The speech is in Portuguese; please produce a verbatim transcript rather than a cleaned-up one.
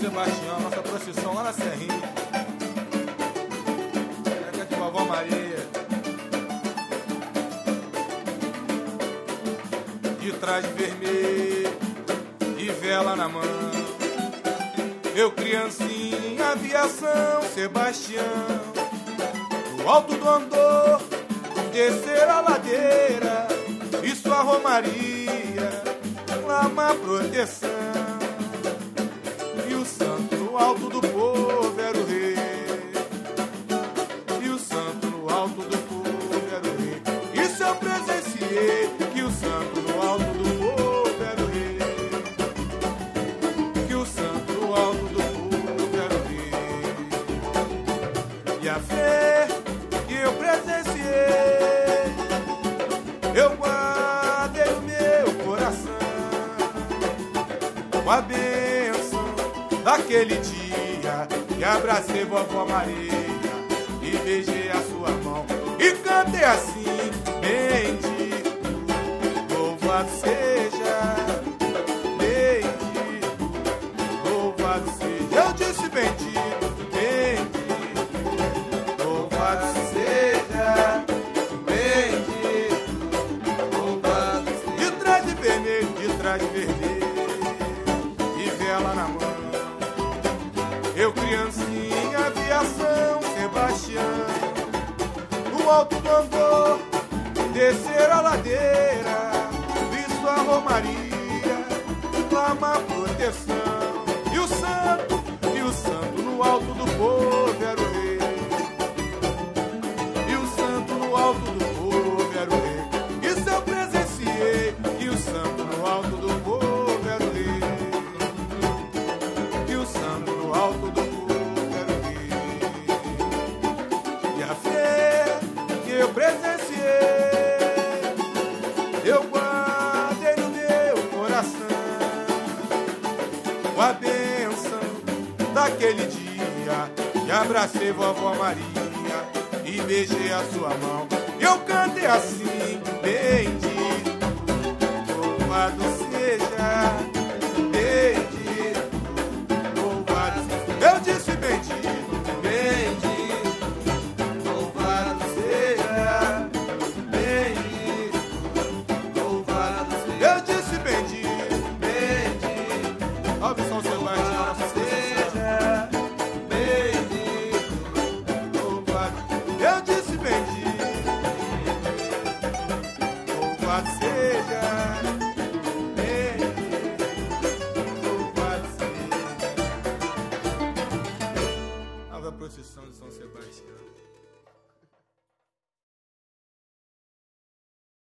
Sebastião, nossa procissão lá na Serrinha. Pega de Vovó Maria. De traje vermelho e vela na mão. Eu criancinha, aviação, Sebastião. No alto do andor, descer a ladeira. E sua romaria, clama proteção. E o santo no alto do povo era o rei. E o santo no alto do povo era o rei. Isso eu presenciei, que o santo no alto do povo era o rei. Que o santo no alto do povo era o rei. E a fé que eu presenciei, eu guardei o meu coração com a bênção daquele dia que abracei Vovó Maria e beijei a sua mão e cantei assim: bendito, louvado seja, bendito, louvado seja. Eu disse bendito, bendito, louvado seja, bendito, louvado seja. De traje vermelho, de traje vermelho e vela na mão. Eu criancinha, aviação, Sebastião. No alto do andor, descer a ladeira. Vi sua romaria, clama proteção. E o santo, e o santo no alto do povo era o rei. E o santo no alto do povo era o rei. Isso eu presenciei, e o santo no alto do povo era o rei. E o santo no alto do povo era o rei. E a fé que eu presenciei, eu guardei no meu coração com a bênção daquele dia que abracei Vovó Maria e beijei a sua mão. Eu cantei assim: bendito, louvado seja, bendito, louvado seja. Eu disse bendito, bendito, louvado seja, bendito, louvado seja. Eu disse bendito, bendito, salve São Sebastião, nossa seja, bendito, louvado. Eu disse bendito, louvado seja, bendito, louvado seja. Salve a procissão de São Sebastião.